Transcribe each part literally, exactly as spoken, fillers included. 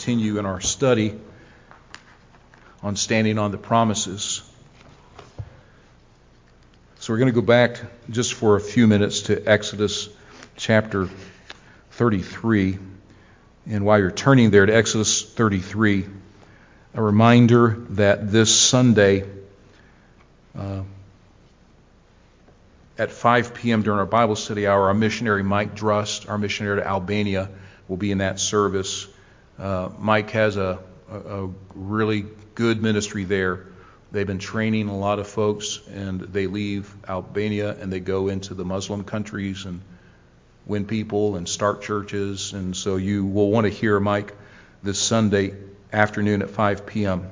continue in our study on standing on the promises. So we're going to go back just for a few minutes to Exodus chapter thirty-three. And while you're turning there to Exodus thirty-three, a reminder that this Sunday uh, at five p.m. during our Bible study hour, our missionary Mike Drust, our missionary to Albania, will be in that service. Uh, Mike has a, a, a really good ministry there. They've been training a lot of folks, and they leave Albania and they go into the Muslim countries and win people and start churches. And so you will want to hear Mike this Sunday afternoon at five p.m.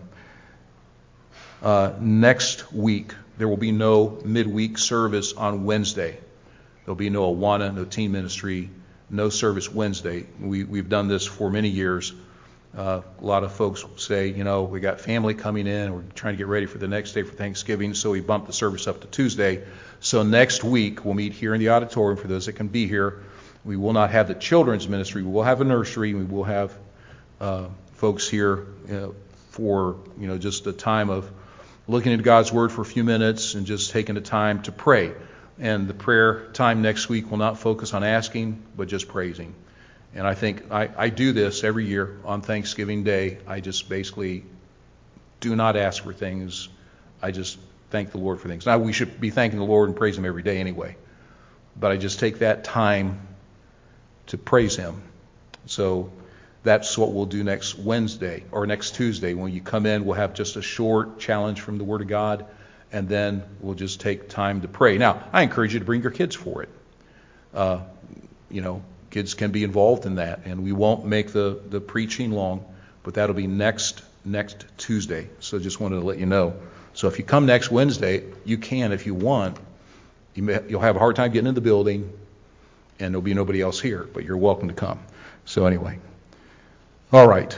Uh, next week, there will be no midweek service on Wednesday. There'll be no Awana, no teen ministry, no service Wednesday. We, we've done this for many years. Uh, a lot of folks say, you know, we got family coming in, we're trying to get ready for the next day for Thanksgiving, so we bumped the service up to Tuesday. So next week, we'll meet here in the auditorium for those that can be here. We will not have the children's ministry. We will have a nursery. We will have uh, folks here uh, for, you know, just a time of looking at God's Word for a few minutes and just taking the time to pray. And the prayer time next week will not focus on asking, but just praising. And I think I, I do this every year on Thanksgiving Day. I just basically do not ask for things. I just thank the Lord for things. Now, we should be thanking the Lord and praise Him every day anyway. But I just take that time to praise Him. So that's what we'll do next Wednesday or next Tuesday. When you come in, we'll have just a short challenge from the Word of God, and then we'll just take time to pray. Now, I encourage you to bring your kids for it. Uh, you know, kids can be involved in that, and we won't make the, the preaching long, but that'll be next next Tuesday. So just wanted to let you know. So if you come next Wednesday, you can if you want. You may, you'll have a hard time getting in the building, and there'll be nobody else here, but you're welcome to come. So anyway. All right.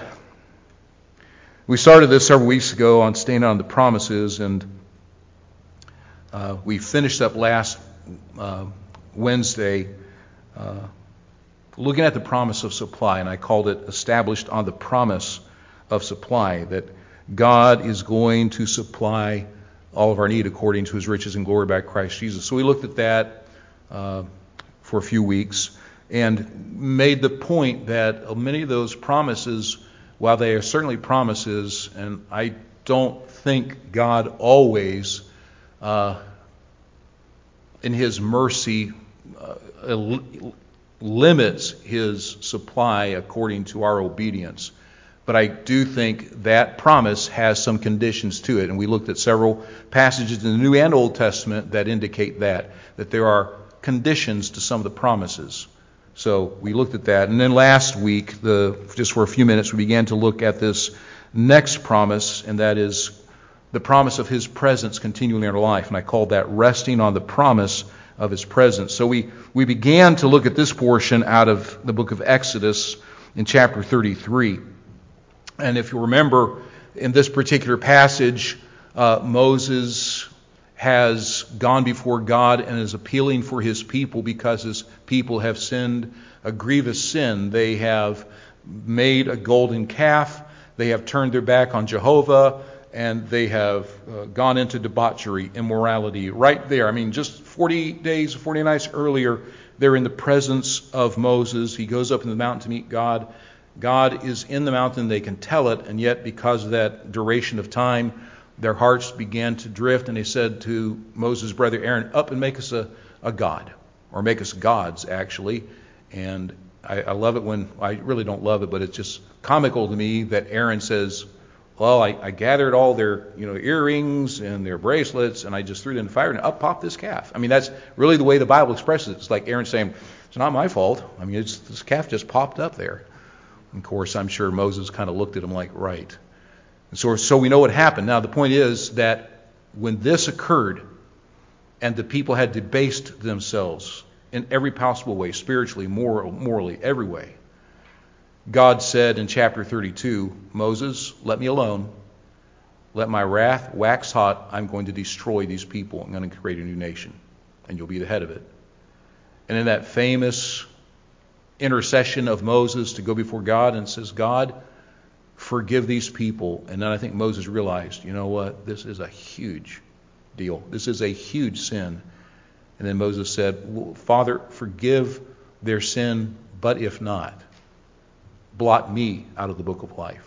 We started this several weeks ago on standing on the promises, and uh, we finished up last uh, Wednesday uh, looking at the promise of supply, and I called it established on the promise of supply, that God is going to supply all of our need according to His riches and glory by Christ Jesus. So we looked at that uh, for a few weeks and made the point that many of those promises, while they are certainly promises, and I don't think God always, uh, in His mercy, uh, limits His supply according to our obedience. But I do think that promise has some conditions to it. And we looked at several passages in the New and Old Testament that indicate that, that there are conditions to some of the promises. So we looked at that. And then last week, the, just for a few minutes, we began to look at this next promise, and that is the promise of His presence continually in our life. And I called that resting on the promise of His presence. So we, we began to look at this portion out of the book of Exodus in chapter thirty-three. And if you remember, in this particular passage, uh, Moses has gone before God and is appealing for his people because his people have sinned a grievous sin. They have made a golden calf, they have turned their back on Jehovah, and they have uh, gone into debauchery, immorality. Right there, I mean, just forty days, forty nights earlier, they're in the presence of Moses. He goes up in the mountain to meet God. God is in the mountain, they can tell it, and yet because of that duration of time, their hearts began to drift, and they said to Moses' brother Aaron, up and make us a, a god, or make us gods, actually. And I, I love it when, I really don't love it, but it's just comical to me that Aaron says, well, I, I gathered all their, you know, earrings and their bracelets, and I just threw it in the fire, and up popped this calf. I mean, that's really the way the Bible expresses it. It's like Aaron saying, it's not my fault. I mean, it's, this calf just popped up there. And of course, I'm sure Moses kind of looked at him like, right. And so, so we know what happened. Now, the point is that when this occurred, and the people had debased themselves in every possible way, spiritually, moral, morally, every way, God said in chapter thirty-two, Moses, let me alone. Let my wrath wax hot. I'm going to destroy these people. I'm going to create a new nation, and you'll be the head of it. And in that famous intercession of Moses to go before God and says, God, forgive these people. And then I think Moses realized, you know what, this is a huge deal. This is a huge sin. And then Moses said, well, Father, forgive their sin, but if not, blot me out of the book of life.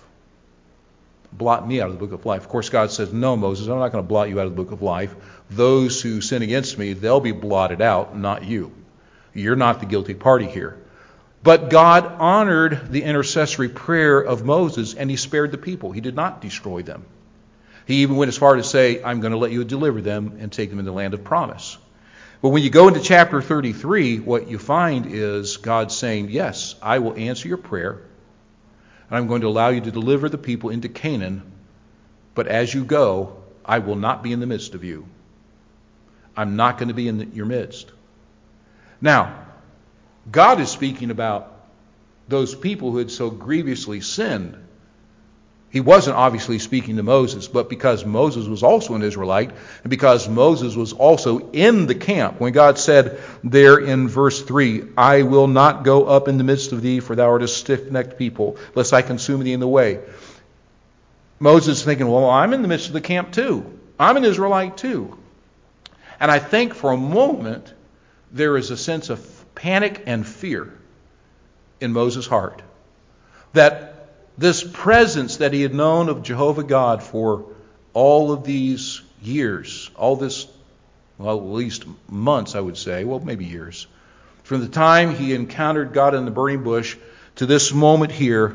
Blot me out of the book of life. Of course, God says, no, Moses, I'm not going to blot you out of the book of life. Those who sin against me, they'll be blotted out, not you. You're not the guilty party here. But God honored the intercessory prayer of Moses, and he spared the people. He did not destroy them. He even went as far to say, I'm going to let you deliver them and take them in the land of promise. But when you go into chapter thirty-three, what you find is God saying, yes, I will answer your prayer, and I'm going to allow you to deliver the people into Canaan, but as you go, I will not be in the midst of you. I'm not going to be in the, your midst. Now, God is speaking about those people who had so grievously sinned. He wasn't obviously speaking to Moses, but because Moses was also an Israelite, and because Moses was also in the camp, when God said there in verse three, I will not go up in the midst of thee, for thou art a stiff-necked people, lest I consume thee in the way. Moses is thinking, well, I'm in the midst of the camp too. I'm an Israelite too. And I think for a moment, there is a sense of panic and fear in Moses' heart. That this presence that he had known of Jehovah God for all of these years, all this, well, at least months, I would say, well, maybe years, from the time he encountered God in the burning bush to this moment here,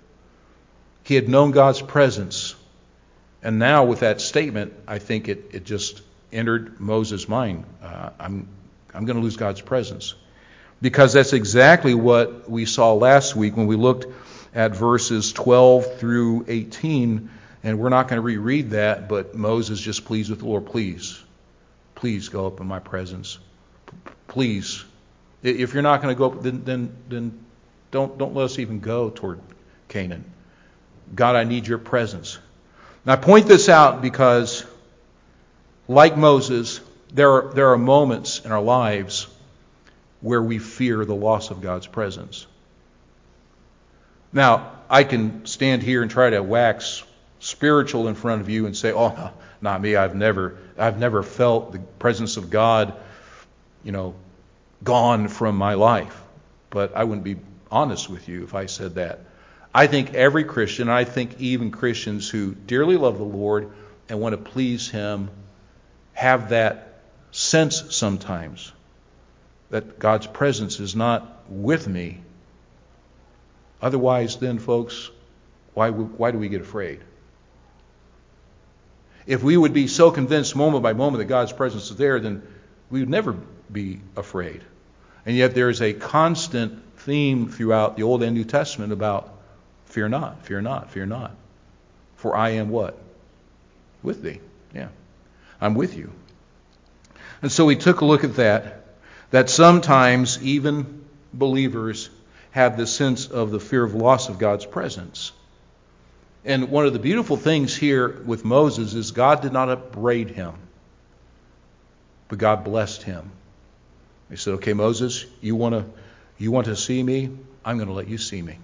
he had known God's presence. And now with that statement, I think it, it just entered Moses' mind. Uh, I'm, I'm going to lose God's presence. Because that's exactly what we saw last week when we looked at verses twelve through eighteen, and we're not going to reread that, but Moses just pleads with the Lord, please, please go up in my presence. Please. If you're not going to go up, then, then, then don't, don't let us even go toward Canaan. God, I need your presence. And I point this out because, like Moses, there are, there are moments in our lives where we fear the loss of God's presence. Now, I can stand here and try to wax spiritual in front of you and say, oh, no, not me. I've never, I've never felt the presence of God, you know, gone from my life. But I wouldn't be honest with you if I said that. I think every Christian, I think even Christians who dearly love the Lord and want to please Him, have that sense sometimes that God's presence is not with me. Otherwise, then, folks, why why do we get afraid? If we would be so convinced moment by moment that God's presence is there, then we would never be afraid. And yet there is a constant theme throughout the Old and New Testament about fear not, fear not, fear not. For I am what? With thee. Yeah. I'm with you. And so we took a look at that, that sometimes even believers have this sense of the fear of loss of God's presence. And one of the beautiful things here with Moses is God did not upbraid him, but God blessed him. He said, okay, Moses, you want to you want to see me? I'm going to let you see me.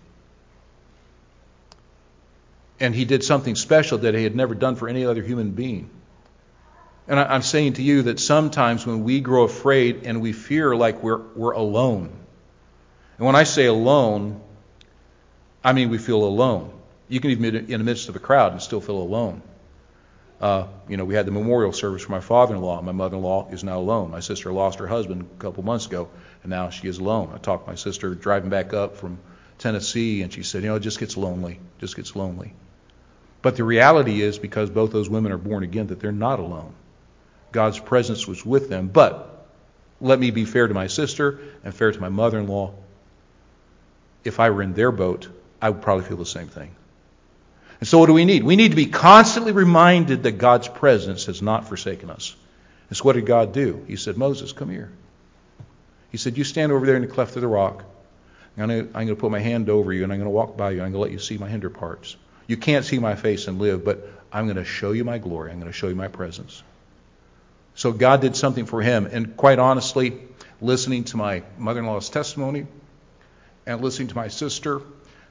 And he did something special that he had never done for any other human being. And I'm saying to you that sometimes when we grow afraid and we fear like we're we're alone. And when I say alone, I mean we feel alone. You can even be in the midst of a crowd and still feel alone. Uh, you know, we had the memorial service for my father-in-law. My mother-in-law is now alone. My sister lost her husband a couple months ago, and now she is alone. I talked to my sister driving back up from Tennessee, and she said, you know, it just gets lonely. It just gets lonely. But the reality is, because both those women are born again, that they're not alone. God's presence was with them. But let me be fair to my sister and fair to my mother-in-law. If I were in their boat, I would probably feel the same thing. And so what do we need? We need to be constantly reminded that God's presence has not forsaken us. And so what did God do? He said, Moses, come here. He said, you stand over there in the cleft of the rock. I'm going to, I'm going to put my hand over you, and I'm going to walk by you, and I'm going to let you see my hinder parts. You can't see my face and live, but I'm going to show you my glory. I'm going to show you my presence. So God did something for him. And quite honestly, listening to my mother-in-law's testimony and listening to my sister,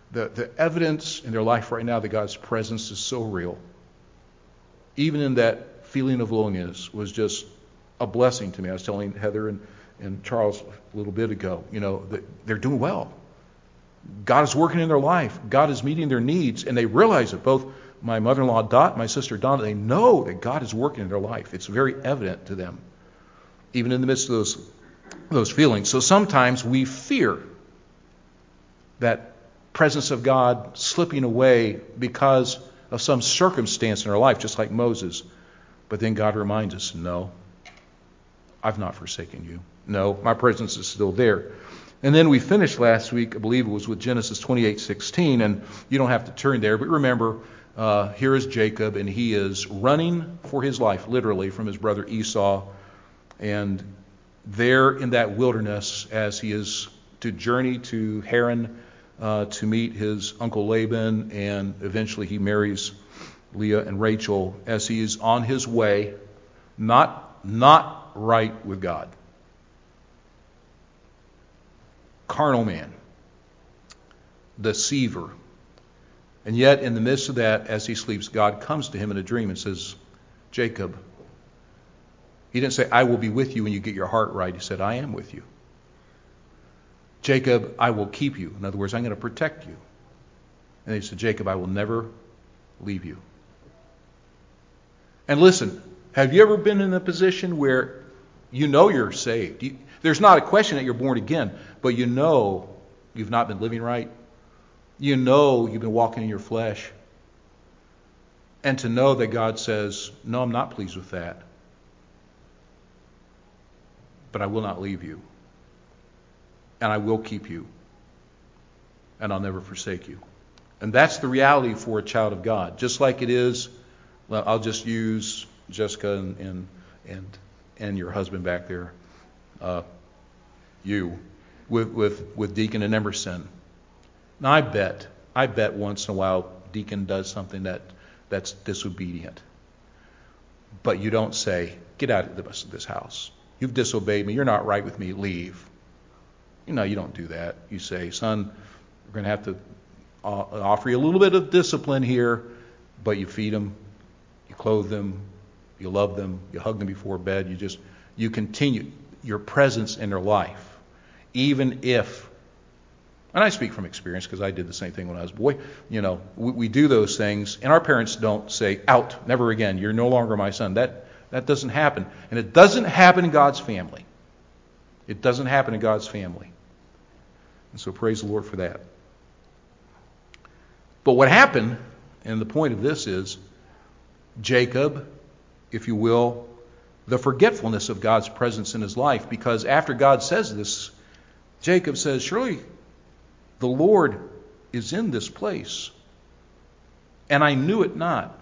the, the evidence in their life right now that God's presence is so real, even in that feeling of loneliness, was just a blessing to me. I was telling Heather and, and Charles a little bit ago, you know, that they're doing well. God is working in their life. God is meeting their needs, and they realize it. Both my mother-in-law Dot, my sister Donna, they know that God is working in their life. It's very evident to them, even in the midst of those those feelings. So sometimes we fear that presence of God slipping away because of some circumstance in our life, just like Moses. But then God reminds us, no, I've not forsaken you. No, my presence is still there. And then we finished last week, I believe it was with Genesis twenty-eight sixteen, and you don't have to turn there, but remember, uh, here is Jacob, and he is running for his life, literally, from his brother Esau. And there in that wilderness, as he is to journey to Haran uh, to meet his uncle Laban, and eventually he marries Leah and Rachel, as he is on his way, not, not right with God. Carnal man, deceiver. And yet in the midst of that, as he sleeps, God comes to him in a dream and says, Jacob. He didn't say, I will be with you when you get your heart right. He said, I am with you. Jacob, I will keep you. In other words, I'm going to protect you. And he said, Jacob, I will never leave you. And listen, have you ever been in a position where you know you're saved? You, there's not a question that you're born again, but you know you've not been living right. You know you've been walking in your flesh. And to know that God says, no, I'm not pleased with that. But I will not leave you. And I will keep you. And I'll never forsake you. And that's the reality for a child of God. Just like it is, well, I'll just use Jessica and and and, and your husband back there, uh, you, with, with, with Deacon and Emerson. Now I bet, I bet once in a while Deacon does something that, that's disobedient. But you don't say, get out of this house. You've disobeyed me. You're not right with me. Leave. You know, you don't do that. You say, son, we're going to have to offer you a little bit of discipline here, but you feed them, you clothe them, you love them, you hug them before bed. You just, you continue your presence in their life, even if, and I speak from experience because I did the same thing when I was a boy. You know, we, we do those things, and our parents don't say, out, never again. You're no longer my son. That That doesn't happen. And it doesn't happen in God's family. It doesn't happen in God's family. And so praise the Lord for that. But what happened, and the point of this is, Jacob, if you will, the forgetfulness of God's presence in his life, because after God says this, Jacob says, surely the Lord is in this place, and I knew it not.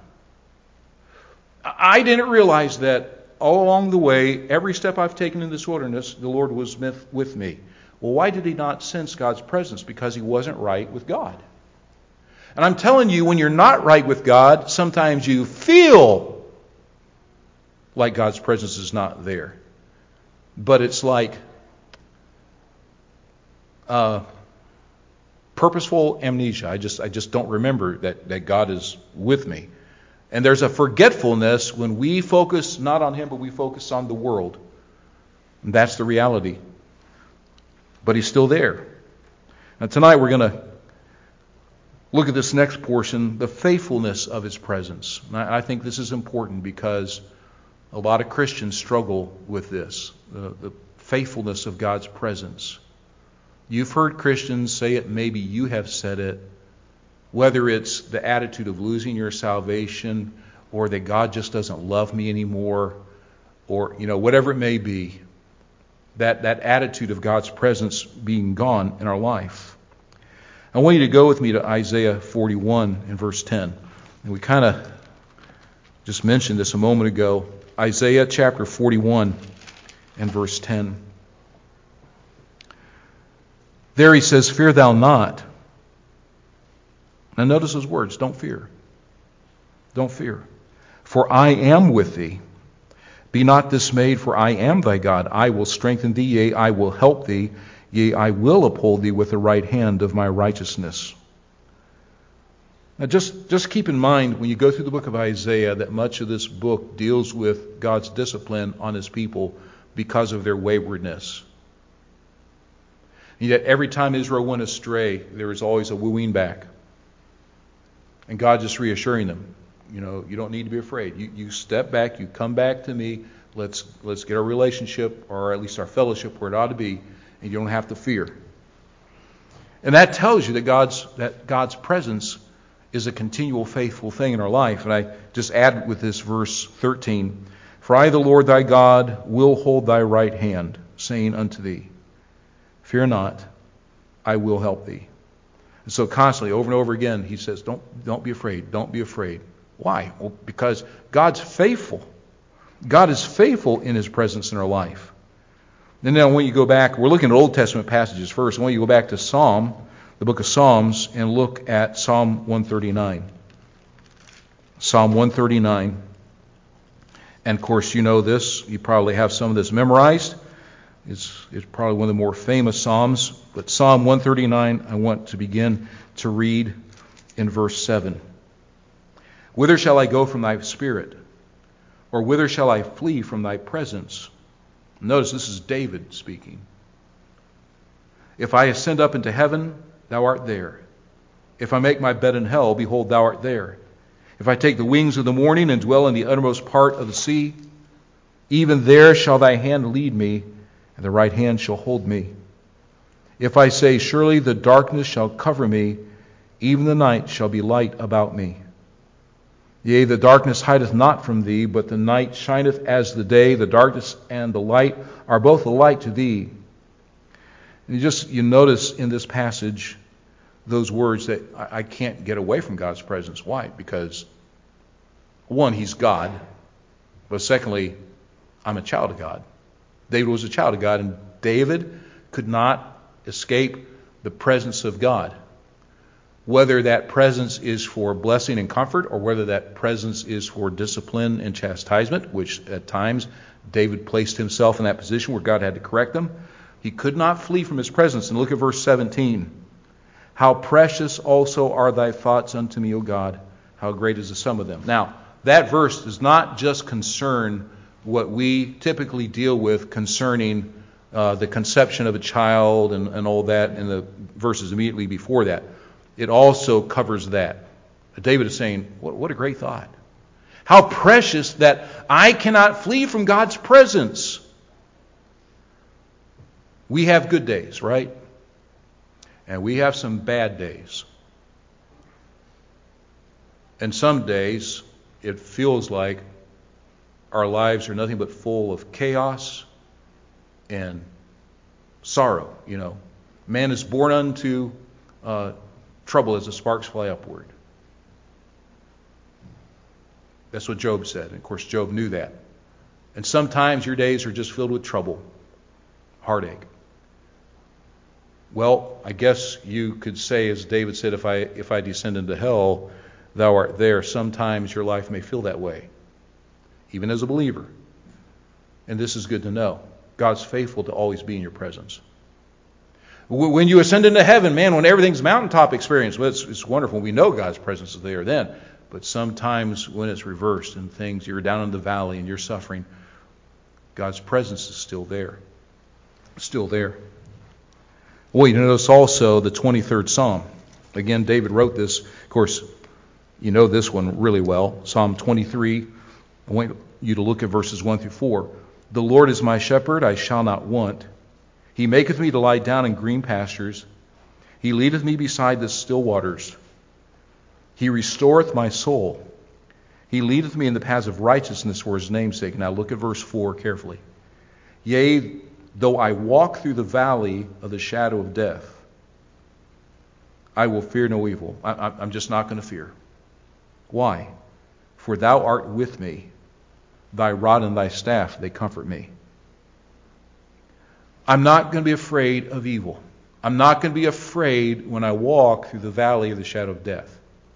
I didn't realize that all along the way, every step I've taken in this wilderness, the Lord was with me. Well, why did he not sense God's presence? Because he wasn't right with God. And I'm telling you, when you're not right with God, sometimes you feel like God's presence is not there. But it's like uh, purposeful amnesia. I just I just don't remember that, that God is with me. And there's a forgetfulness when we focus not on him, but we focus on the world. And that's the reality. But he's still there. Now tonight we're going to look at this next portion, the faithfulness of his presence. And I think this is important because a lot of Christians struggle with this, the, the faithfulness of God's presence. You've heard Christians say it, maybe you have said it, whether it's the attitude of losing your salvation or that God just doesn't love me anymore, or, you know, whatever it may be, that, that attitude of God's presence being gone in our life. I want you to go with me to Isaiah forty-one and verse ten. And we kind of just mentioned this a moment ago. Isaiah chapter forty-one and verse ten. There he says, fear thou not. Now notice those words, don't fear. Don't fear. For I am with thee. Be not dismayed, for I am thy God. I will strengthen thee, yea, I will help thee. Yea, I will uphold thee with the right hand of my righteousness. Now just, just keep in mind when you go through the book of Isaiah that much of this book deals with God's discipline on his people because of their waywardness. And yet every time Israel went astray, there was always a wooing back. And God just reassuring them, you know, you don't need to be afraid. You, you step back, you come back to me, let's let's get our relationship, or at least our fellowship, where it ought to be, and you don't have to fear. And that tells you that God's that God's presence is a continual faithful thing in our life. And I just add with this verse thirteen, for I, the Lord thy God, will hold thy right hand, saying unto thee, fear not, I will help thee. And so constantly, over and over again, he says, don't, don't be afraid, don't be afraid. Why? Well, because God's faithful. God is faithful in his presence in our life. And now when you go back, we're looking at Old Testament passages first. And when you go back to Psalm, the book of Psalms, and look at Psalm one thirty-nine. Psalm one thirty-nine. And of course, you know this. You probably have some of this memorized. It's, it's probably one of the more famous Psalms. But Psalm one thirty-nine, I want to begin to read in verse seven. Whither shall I go from thy spirit? Or whither shall I flee from thy presence? Notice this is David speaking. If I ascend up into heaven, thou art there. If I make my bed in hell, behold, thou art there. If I take the wings of the morning and dwell in the uttermost part of the sea, even there shall thy hand lead me, and the right hand shall hold me. If I say, surely the darkness shall cover me, even the night shall be light about me. Yea, the darkness hideth not from thee, but the night shineth as the day. The darkness and the light are both alike to thee. And you just you notice in this passage those words that I, I can't get away from God's presence. Why? Because one, he's God. But secondly, I'm a child of God. David was a child of God, and David could not escape the presence of God. Whether that presence is for blessing and comfort, or whether that presence is for discipline and chastisement, which at times David placed himself in that position where God had to correct him, he could not flee from his presence. And look at verse seventeen. How precious also are thy thoughts unto me, O God. How great is the sum of them. Now, that verse does not just concern what we typically deal with concerning uh, the conception of a child and, and all that in the verses immediately before that. It also covers that. David is saying, what, what a great thought. How precious that I cannot flee from God's presence. We have good days, right? And we have some bad days. And some days it feels like our lives are nothing but full of chaos and sorrow. You know, man is born unto uh, trouble as the sparks fly upward. That's what Job said. And of course, Job knew that. And sometimes your days are just filled with trouble, heartache. Well, I guess you could say, as David said, if I if I descend into hell, thou art there. Sometimes your life may feel that way, even as a believer. And this is good to know. God's faithful to always be in your presence. When you ascend into heaven, man, when everything's mountaintop experience, well, it's, it's wonderful. We know God's presence is there then. But sometimes when it's reversed and things, you're down in the valley and you're suffering, God's presence is still there. Still there. Well, you notice also the twenty-third Psalm. Again, David wrote this. Of course, you know this one really well. Psalm twenty-three. I want you to look at verses one through four. The Lord is my shepherd, I shall not want. He maketh me to lie down in green pastures. He leadeth me beside the still waters. He restoreth my soul. He leadeth me in the paths of righteousness for his name's sake. Now look at verse four carefully. Yea, though I walk through the valley of the shadow of death, I will fear no evil. I, I'm just not going to fear. Why? For thou art with me. Thy rod and thy staff, they comfort me. I'm not going to be afraid of evil. I'm not going to be afraid when I walk through the valley of the shadow of death.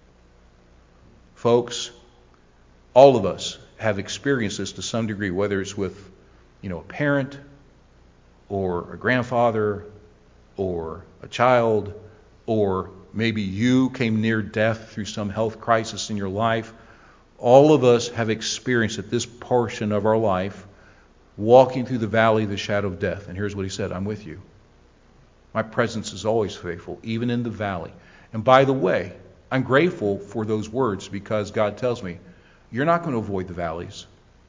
Folks, all of us have experienced this to some degree, whether it's with, you know, a parent or a grandfather or a child or maybe you came near death through some health crisis in your life. All of us have experienced at this portion of our life walking through the valley of the shadow of death. And here's what he said, I'm with you. My presence is always faithful, even in the valley. And by the way, I'm grateful for those words because God tells me, you're not going to avoid the valleys.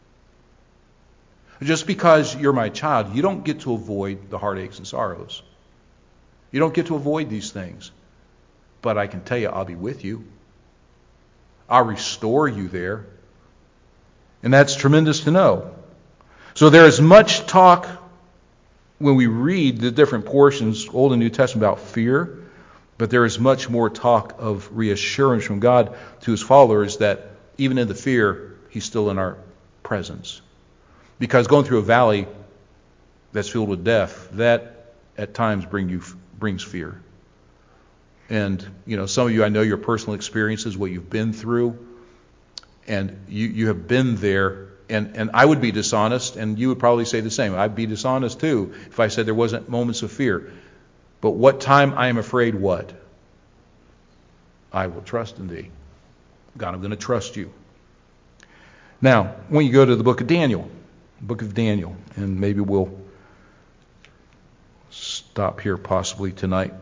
Just because you're my child, you don't get to avoid the heartaches and sorrows. You don't get to avoid these things. But I can tell you, I'll be with you. I'll restore you there. And that's tremendous to know. So there is much talk when we read the different portions, Old and New Testament, about fear. But there is much more talk of reassurance from God to his followers that even in the fear, he's still in our presence. Because going through a valley that's filled with death, that at times bring you brings fear. And, you know, some of you, I know your personal experiences, what you've been through, and you, you have been there. And, and I would be dishonest, and you would probably say the same. I'd be dishonest too if I said there wasn't moments of fear. But what time I am afraid what? I will trust in thee. God, I'm going to trust you. Now, when you go to the book of Daniel, book of Daniel, and maybe we'll stop here possibly tonight.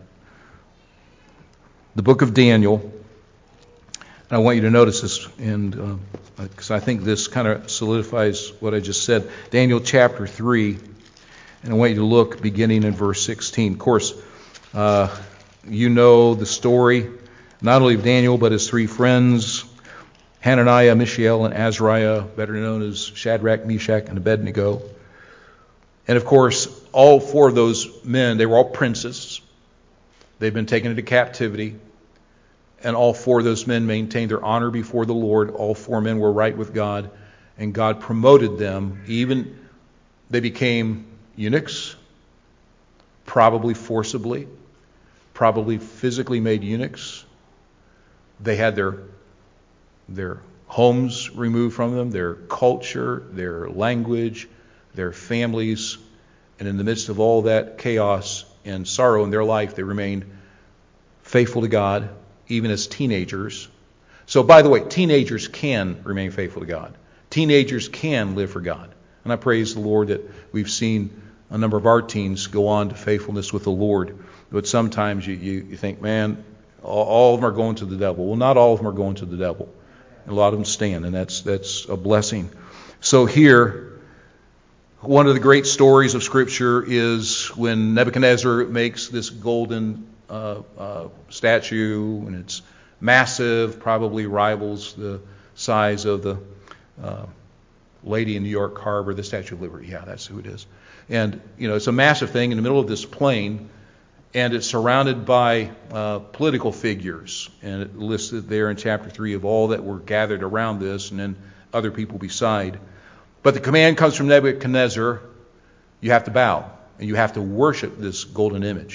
The book of Daniel, and I want you to notice this, and because uh, I think this kind of solidifies what I just said. Daniel chapter three, and I want you to look beginning in verse sixteen. Of course, uh, you know the story, not only of Daniel, but his three friends, Hananiah, Mishael, and Azariah, better known as Shadrach, Meshach, and Abednego. And of course, all four of those men, they were all princes. They've been taken into captivity. And all four of those men maintained their honor before the Lord. All four men were right with God. And God promoted them. Even they became eunuchs, probably forcibly, probably physically made eunuchs. They had their their homes removed from them, their culture, their language, their families. And in the midst of all that chaos and sorrow in their life, they remained faithful to God, even as teenagers. So, by the way, teenagers can remain faithful to God. Teenagers can live for God. And I praise the Lord that we've seen a number of our teens go on to faithfulness with the Lord. But sometimes you, you, you think, man, all, all of them are going to the devil. Well, not all of them are going to the devil. A lot of them stand, and that's that's a blessing. So here, one of the great stories of Scripture is when Nebuchadnezzar makes this golden uh, uh, statue, and it's massive, probably rivals the size of the uh, lady in New York Harbor, the Statue of Liberty. Yeah, that's who it is. And, you know, it's a massive thing in the middle of this plain, and it's surrounded by uh, political figures. And it listed there in chapter three of all that were gathered around this, and then other people beside. But the command comes from Nebuchadnezzar, you have to bow, and you have to worship this golden image.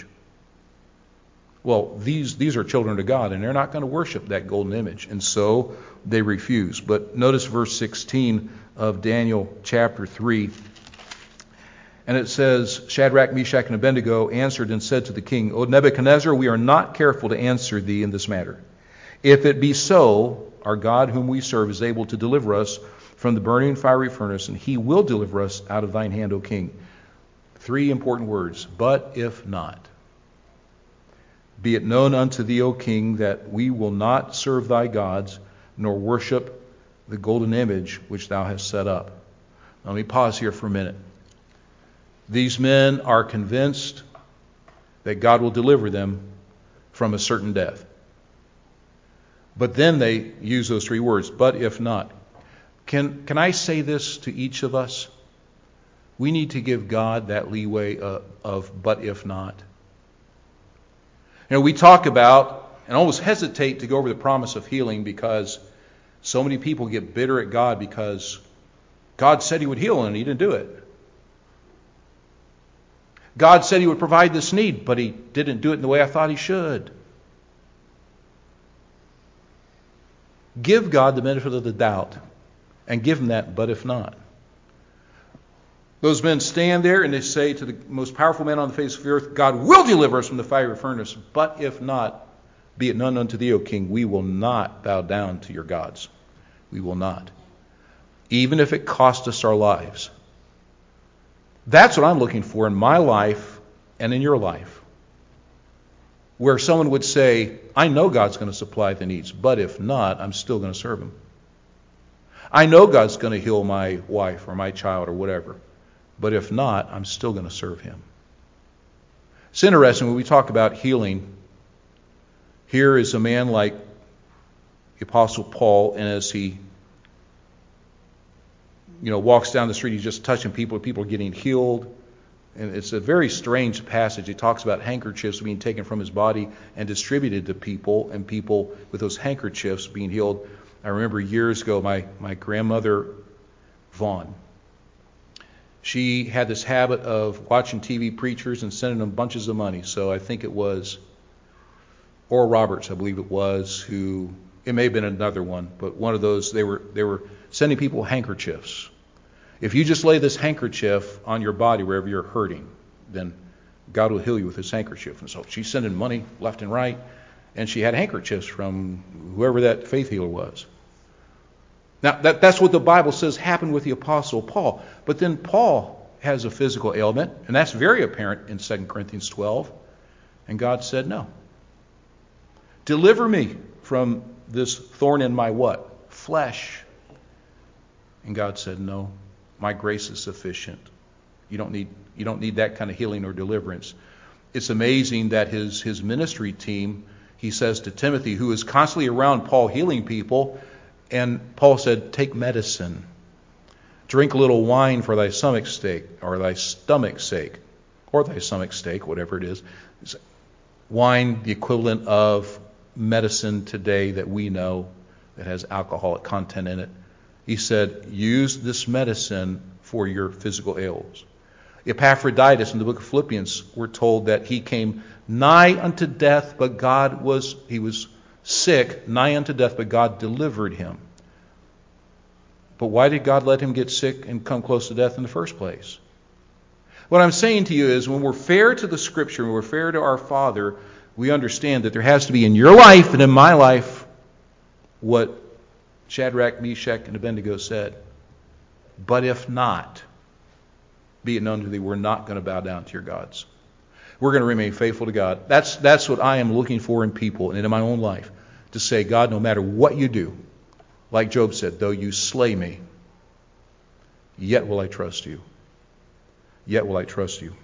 Well, these, these are children of God, and they're not going to worship that golden image. And so they refuse. But notice verse sixteen of Daniel chapter three. And it says, Shadrach, Meshach, and Abednego answered and said to the king, O Nebuchadnezzar, we are not careful to answer thee in this matter. If it be so, our God whom we serve is able to deliver us from the burning fiery furnace, and he will deliver us out of thine hand, O king. Three important words. But if not, be it known unto thee, O king, that we will not serve thy gods, nor worship the golden image which thou hast set up. Now, let me pause here for a minute. These men are convinced that God will deliver them from a certain death. But then they use those three words, but if not. Can, can I say this to each of us? We need to give God that leeway of, of but if not. You know, we talk about and almost hesitate to go over the promise of healing because so many people get bitter at God because God said he would heal and he didn't do it. God said he would provide this need, but he didn't do it in the way I thought he should. Give God the benefit of the doubt and give him that, but if not. Those men stand there and they say to the most powerful man on the face of the earth, God will deliver us from the fiery furnace, but if not, Be it known unto thee, O king, we will not bow down to your gods. We will not. Even if it costs us our lives. That's what I'm looking for in my life and in your life. Where someone would say, I know God's going to supply the needs, but if not, I'm still going to serve him. I know God's going to heal my wife or my child or whatever, but if not, I'm still going to serve him. It's interesting when we talk about healing. Here is a man like the Apostle Paul, and as he you know, walks down the street, he's just touching people, people are getting healed. And it's a very strange passage. It talks about handkerchiefs being taken from his body and distributed to people, and people with those handkerchiefs being healed. I remember years ago, my, my grandmother, Vaughn, she had this habit of watching T V preachers and sending them bunches of money. So I think it was Oral Roberts, I believe it was, who, it may have been another one, but one of those, they were they were sending people handkerchiefs. If you just lay this handkerchief on your body wherever you're hurting, then God will heal you with this handkerchief. And so she's sending money left and right, and she had handkerchiefs from whoever that faith healer was. Now, that, that's what the Bible says happened with the Apostle Paul. But then Paul has a physical ailment, and that's very apparent in Second Corinthians twelve. And God said, no. Deliver me from this thorn in my what? Flesh. And God said, no, my grace is sufficient. You don't need you don't need that kind of healing or deliverance. It's amazing that his, his ministry team, he says to Timothy, who is constantly around Paul healing people, and Paul said, take medicine. Drink a little wine for thy stomach's sake, or thy stomach's sake, or thy stomach's sake, whatever it is. Wine, the equivalent of medicine today that we know that has alcoholic content in it. He said, use this medicine for your physical ails. Epaphroditus in the book of Philippians, we're told that he came nigh unto death, but God was, he was sick, nigh unto death, but God delivered him. But why did God let him get sick and come close to death in the first place? What I'm saying to you is when we're fair to the Scripture, when we're fair to our Father, we understand that there has to be in your life and in my life what Shadrach, Meshach, and Abednego said. But if not, be it known to thee, we're not going to bow down to your gods. We're going to remain faithful to God. That's, that's what I am looking for in people and in my own life. To say, God, no matter what you do, like Job said, though you slay me, yet will I trust you. Yet will I trust you.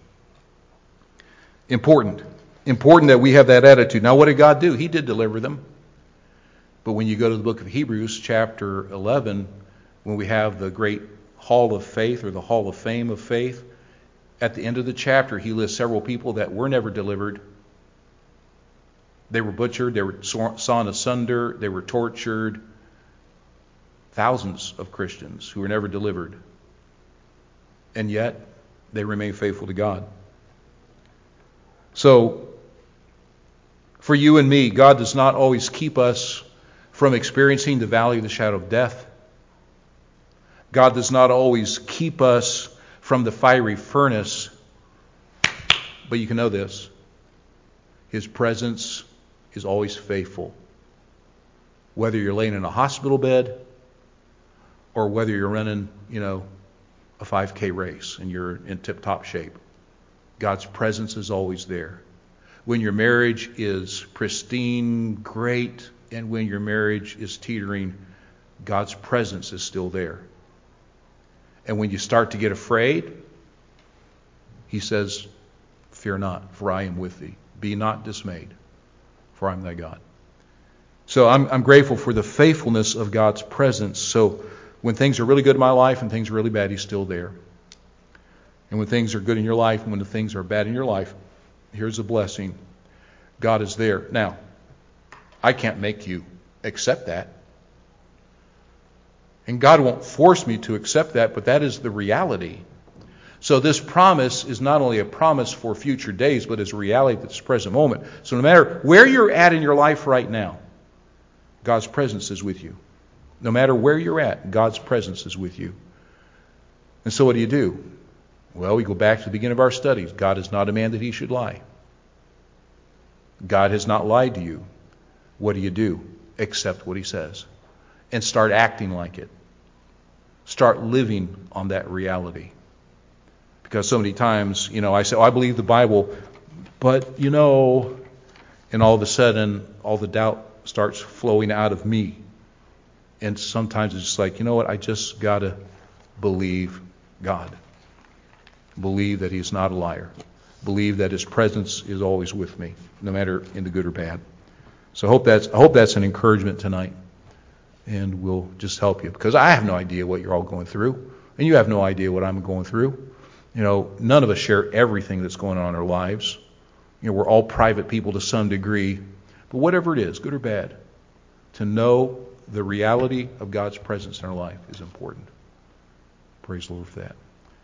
Important. Important that we have that attitude. Now, what did God do? He did deliver them. But when you go to the book of Hebrews, chapter eleven, when we have the great hall of faith or the hall of fame of faith, at the end of the chapter, he lists several people that were never delivered. They were butchered, they were sawn asunder, they were tortured. Thousands of Christians who were never delivered. And yet, they remain faithful to God. So, for you and me, God does not always keep us from experiencing the valley of the shadow of death. God does not always keep us from the fiery furnace. But you can know this. His presence is always faithful. Whether you're laying in a hospital bed or whether you're running, you know, a five K race and you're in tip-top shape, God's presence is always there. When your marriage is pristine, great, and when your marriage is teetering, God's presence is still there. And when you start to get afraid, he says, fear not, for I am with thee. Be not dismayed, for I am thy God. So I'm, I'm grateful for the faithfulness of God's presence. So when things are really good in my life and things are really bad, he's still there. And when things are good in your life and when the things are bad in your life, here's a blessing. God is there. Now, I can't make you accept that. And God won't force me to accept that, but that is the reality. So this promise is not only a promise for future days, but is a reality at this present moment. So no matter where you're at in your life right now, God's presence is with you. No matter where you're at, God's presence is with you. And so what do you do? Well, we go back to the beginning of our studies. God is not a man that he should lie. God has not lied to you. what do you do? Accept what he says and start acting like it. Start living on that reality. Because so many times, you know, I say, oh, I believe the Bible, but, you know, and all of a sudden, all the doubt starts flowing out of me. And sometimes it's just like, you know what, I just got to believe God. Believe that he's not a liar. Believe that his presence is always with me, no matter in the good or bad. So I hope that's, I hope that's an encouragement tonight. And we'll just help you. Because I have no idea what you're all going through. And you have no idea what I'm going through. You know, none of us share everything that's going on in our lives. You know, we're all private people to some degree. But whatever it is, good or bad, to know the reality of God's presence in our life is important. Praise the Lord for that.